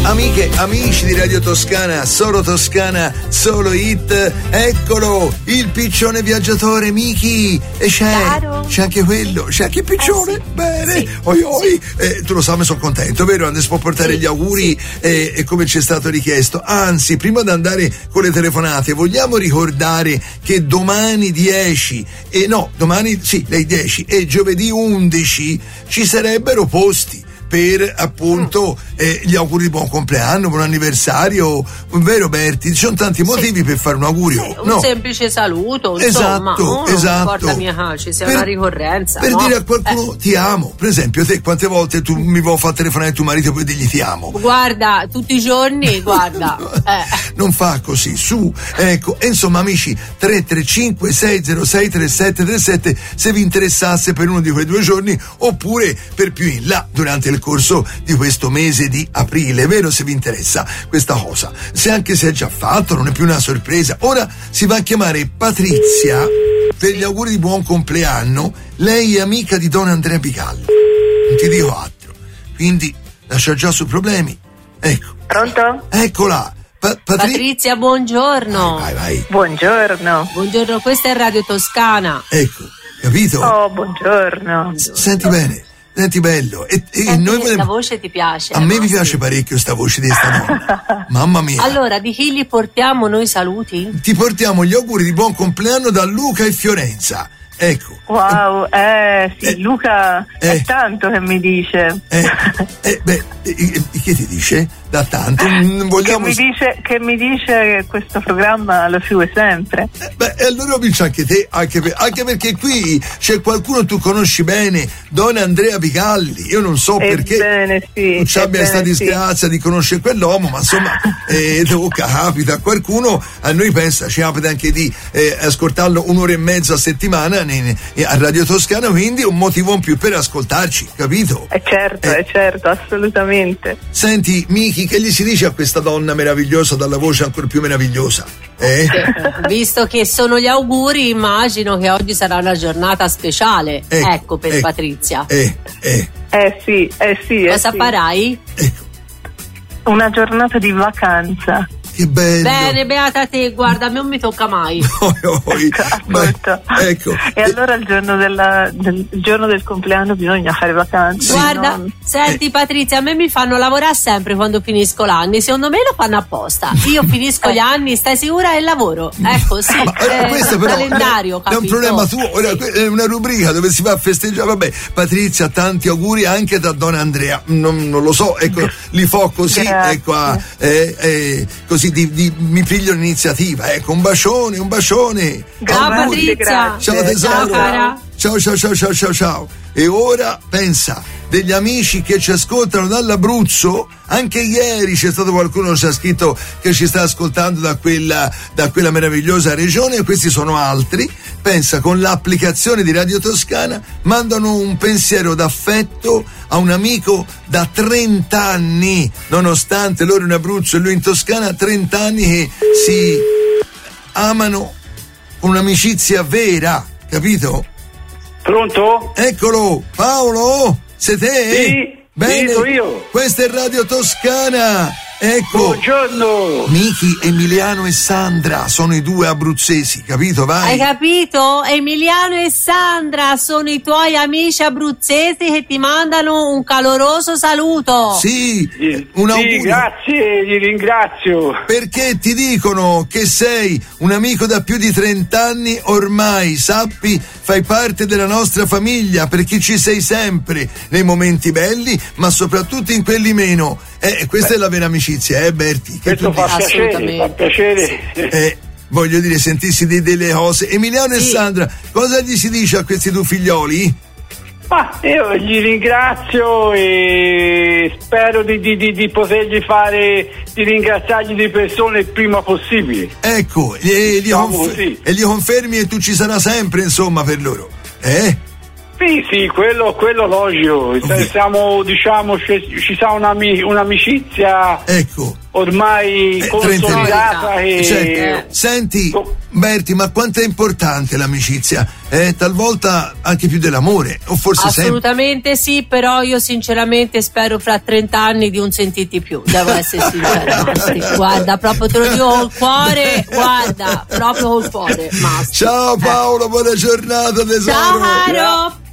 Amiche, amici di Radio Toscana, solo Toscana, solo hit, eccolo, il piccione viaggiatore Miki, e c'è anche quello, c'è anche il piccione, sì. bene, Sì. oi. Tu lo sai, mi sono contento, vero? Adesso può portare gli auguri e come ci è stato richiesto. Anzi, prima di andare con le telefonate, vogliamo ricordare che domani 10 e giovedì 11 ci sarebbero posti per appunto gli auguri di buon compleanno, buon anniversario, vero Berti? Ci sono tanti motivi per fare un augurio, un semplice saluto, insomma, esatto. Ci sia una ricorrenza per dire a qualcuno ti amo. Per esempio, te quante volte tu mi vuoi far telefonare tuo marito e poi digli ti amo? Guarda, tutti i giorni, guarda. Non fa così, su, ecco. E insomma, amici, 335 606 3737 se vi interessasse per uno di quei 2 giorni, oppure per più in là durante il corso di questo mese di aprile, vero? Se vi interessa questa cosa, anche se è già fatto, non è più una sorpresa. Ora si va a chiamare Patrizia per gli auguri di buon compleanno. Lei è amica di Don Andrea Bicalli, non ti dico altro, quindi lascia già su problemi. Ecco. Pronto? Eccola. Patrizia, buongiorno. Vai. Buongiorno, questa è Radio Toscana. Ecco, capito? Oh, buongiorno. Senti bene. Senti bello, e noi questa voce ti piace? A me mi piace parecchio sta voce di sta donna. Mamma mia. Allora, di chi gli portiamo noi saluti? Ti portiamo gli auguri di buon compleanno da Luca e Fiorenza. Ecco. Wow, sì, Luca è tanto che mi dice. Che ti dice? Da tanto? Vogliamo... Che mi dice che questo programma lo segue sempre. E allora vince anche te, anche perché qui c'è qualcuno che tu conosci bene, Don Andrea Bicalli. Io non so perché tu ci abbia questa disgrazia di conoscere quell'uomo, ma insomma capita a qualcuno, a noi pensa, ci capita anche di ascoltarlo 1 ora e mezza a settimana a Radio Toscana, quindi un motivo in più per ascoltarci, capito? Certo, assolutamente. Senti, Miki, che gli si dice a questa donna meravigliosa dalla voce ancora più meravigliosa? Visto che sono gli auguri, immagino che oggi sarà una giornata speciale, per Patrizia. Sì. Cosa farai? Una giornata di vacanza. Che bello. Bene, beata te, guarda, a me non mi tocca mai. Ecco. E allora il giorno del compleanno bisogna fare vacanze. Guarda, senti Patrizia, a me mi fanno lavorare sempre quando finisco l'anno. Secondo me lo fanno apposta. Io finisco gli anni, stai sicura, e lavoro. Ecco, sì. Questo però calendario, è un problema tuo. Ora, è una rubrica dove si va a festeggiare. Vabbè, Patrizia, tanti auguri anche da Don Andrea. Non lo so, ecco, li fo così, ecco, così mi piglio l'iniziativa, ecco, un bacione. Ciao Patrizia. Ciao tesoro. Ciao. Ciao. E ora pensa, degli amici che ci ascoltano dall'Abruzzo, anche ieri c'è stato qualcuno che ci ha scritto che ci sta ascoltando da quella meravigliosa regione, e questi sono altri. Pensa, con l'applicazione di Radio Toscana mandano un pensiero d'affetto a un amico da 30 anni, nonostante loro in Abruzzo e lui in Toscana, 30 anni che si amano con un'amicizia vera, capito? Pronto? Eccolo, Paolo, sei te? Sì, bene, sono io. Questa è Radio Toscana. Ecco. Buongiorno. Miki, Emiliano e Sandra sono i 2 abruzzesi, capito? Vai. Hai capito? Emiliano e Sandra sono i tuoi amici abruzzesi che ti mandano un caloroso saluto. Sì, un augurio. Sì, grazie, gli ringrazio. Perché ti dicono che sei un amico da più di 30 anni ormai, sappi, fai parte della nostra famiglia, perché ci sei sempre nei momenti belli, ma soprattutto in quelli meno. Questa è la vera amicizia, Berti? Che questo fa piacere. Voglio dire, sentirsi delle cose. Emiliano e Sandra, cosa gli si dice a questi 2 figlioli? Ma io gli ringrazio e spero di potergli di ringraziargli di persona il prima possibile. Ecco, e gli confermi che tu ci sarai sempre, insomma, per loro. Sì, quello logico. Siamo, diciamo, ci sa un'amicizia. Ecco. ormai consolidata e certo. Senti Berti, ma quanto è importante l'amicizia? Talvolta anche più dell'amore, o forse assolutamente sì, però io sinceramente spero fra 30 anni di un sentirti più, devo essere sincera. Guarda, proprio te lo dico col cuore, guarda, proprio col cuore. Ciao Paolo, buona giornata tesoro. Ciao Caro.